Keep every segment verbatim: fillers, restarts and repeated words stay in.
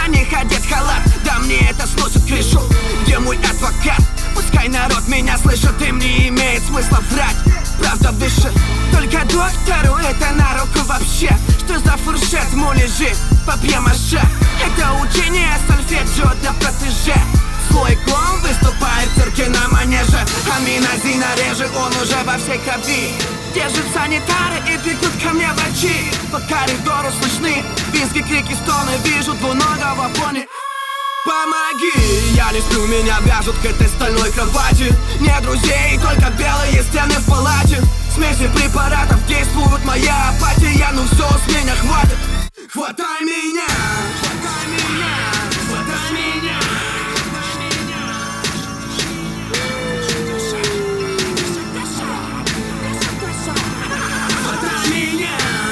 них одет халат. Да мне это сносит крышу. Где мой адвокат? Пускай народ меня слышит, им не имеет смысла врать. Правда выше, только доктору это на руку вообще. Что за фуршет в муляже, папье-маше? Это учение сольфеджио для протеже. Свой клоун выступает в цирке на манеже. Аминазин реже, он уже во всей крови. Держит санитары и бегут ко мне врачи. По коридору слышны визги, крики, стоны. Вижу двуногого пони. Помоги! Я не сплю, меня вяжут к этой стальной кровати. Нет друзей, только белые стены в палате. Смеси препаратов действуют, моя апатия. Ну все, с меня хватит. Хватай меня! Хватай меня! Хватай меня! Хватай меня!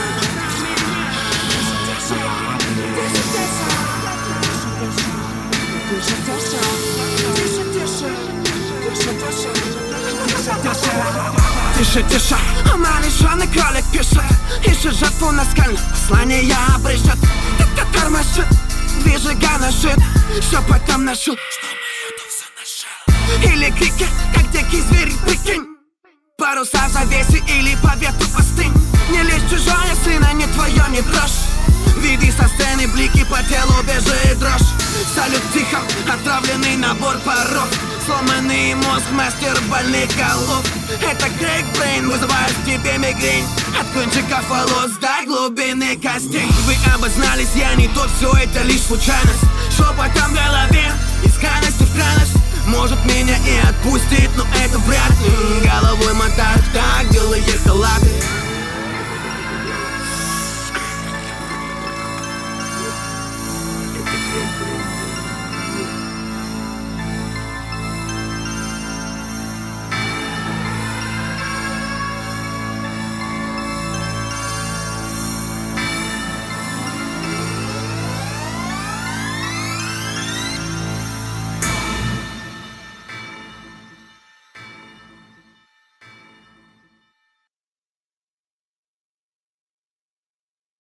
Тише, тише, умалишенный кролик пишет. Ищет жертву на скальных послания обрежет. Это тормошит, движига нашит. Шепотом нашу, что мою душу нашел. Или крики, как дикий зверь, прикинь. Паруса в завесе или по ветру постынь. Не лезь чужое, сына, не твое, не дрожь. Види со сцены блики, по телу бежит дрожь. Салют тихо, отравленный набор паров. Сломанный мозг, мастер больных голов. Это крейг-брейн, вызывает в тебе мигрень. От кончиков волос до глубины костей. Вы обознались, я не тот, все это лишь случайность.